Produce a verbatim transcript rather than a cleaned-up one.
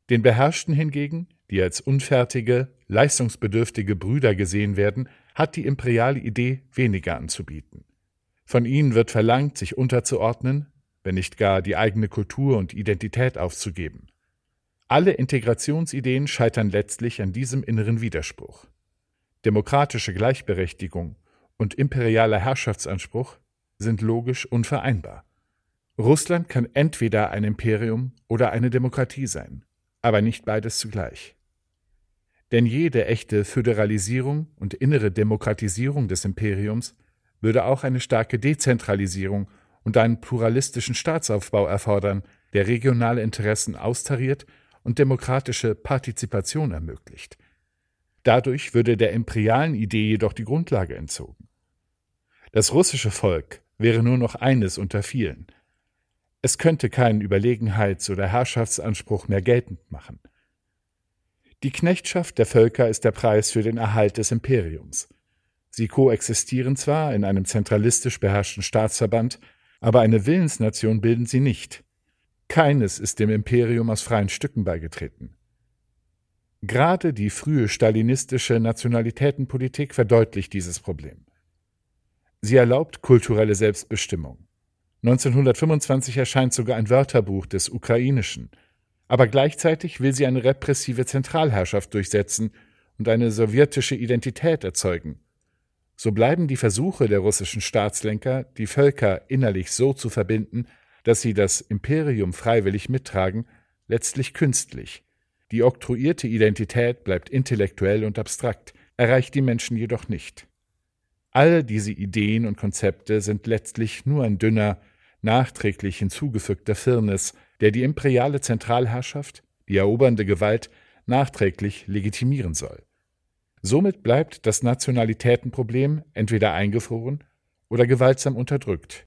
Den Beherrschten hingegen, die als unfertige, leistungsbedürftige Brüder gesehen werden, hat die imperiale Idee weniger anzubieten. Von ihnen wird verlangt, sich unterzuordnen, wenn nicht gar die eigene Kultur und Identität aufzugeben. Alle Integrationsideen scheitern letztlich an diesem inneren Widerspruch. Demokratische Gleichberechtigung und imperialer Herrschaftsanspruch sind logisch unvereinbar. Russland kann entweder ein Imperium oder eine Demokratie sein, aber nicht beides zugleich. Denn jede echte Föderalisierung und innere Demokratisierung des Imperiums würde auch eine starke Dezentralisierung und einen pluralistischen Staatsaufbau erfordern, der regionale Interessen austariert und demokratische Partizipation ermöglicht. Dadurch würde der imperialen Idee jedoch die Grundlage entzogen. Das russische Volk wäre nur noch eines unter vielen. Es könnte keinen Überlegenheits- oder Herrschaftsanspruch mehr geltend machen. Die Knechtschaft der Völker ist der Preis für den Erhalt des Imperiums. Sie koexistieren zwar in einem zentralistisch beherrschten Staatsverband, aber eine Willensnation bilden sie nicht. Keines ist dem Imperium aus freien Stücken beigetreten. Gerade die frühe stalinistische Nationalitätenpolitik verdeutlicht dieses Problem. Sie erlaubt kulturelle Selbstbestimmung. neunzehnhundertfünfundzwanzig erscheint sogar ein Wörterbuch des Ukrainischen, aber gleichzeitig will sie eine repressive Zentralherrschaft durchsetzen und eine sowjetische Identität erzeugen. So bleiben die Versuche der russischen Staatslenker, die Völker innerlich so zu verbinden, dass sie das Imperium freiwillig mittragen, letztlich künstlich. Die oktroyierte Identität bleibt intellektuell und abstrakt, erreicht die Menschen jedoch nicht. All diese Ideen und Konzepte sind letztlich nur ein dünner, nachträglich hinzugefügter Firnis, der die imperiale Zentralherrschaft, die erobernde Gewalt, nachträglich legitimieren soll. Somit bleibt das Nationalitätenproblem entweder eingefroren oder gewaltsam unterdrückt.